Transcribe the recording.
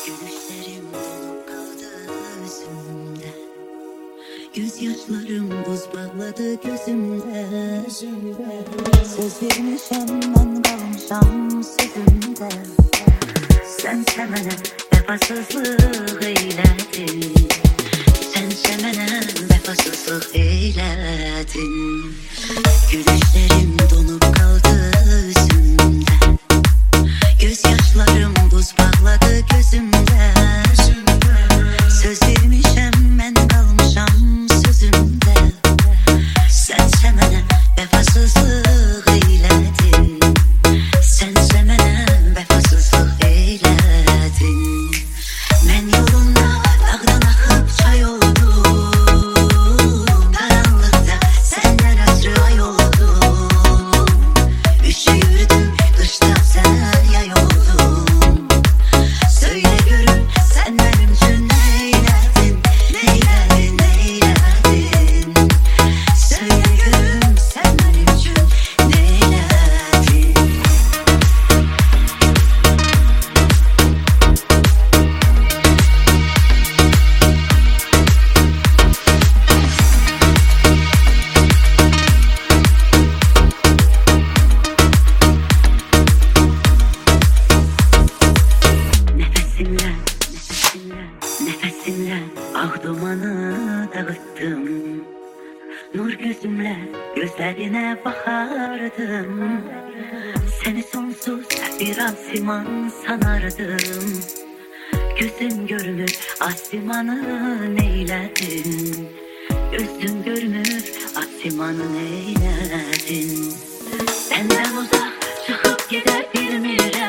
Gülüşlerim donup kaldı yüzümde. Gözyaşlarım buz bağladı gözümde. Söz vermişem ben kalmışam sözümde. Sen semene vefasızlık eyledin. Sen semene vefasızlık eyledin. Gülüşlerim donup kaldı yüzümde. Gözyaşlarım buz bağladı gözümde. Söz vermişem ben kalmışam sözümde. Sen semene vefasızlık eyledin. Sen semene vefasızlık eyledin. Ben yolunda dağdan akıp çay oldum. Karanlıkta senden ötürü ay oldum. Üşürdüm kışta sen yay oldun. Söyle görüm sen benim için neyledin, neyledin, neyledin. Söyle görüm sen benim için neyledin. Nefesimle, nefesimle ah dumanı dağıttım. Nur gözümle gözlerine bakardım. Seni sonsuz bir asiman sanardım. Gözüm görmür asimanı neyledin. Gözüm görmür asimanı neyledin. Senden uzak çıkıp gider bilmirem.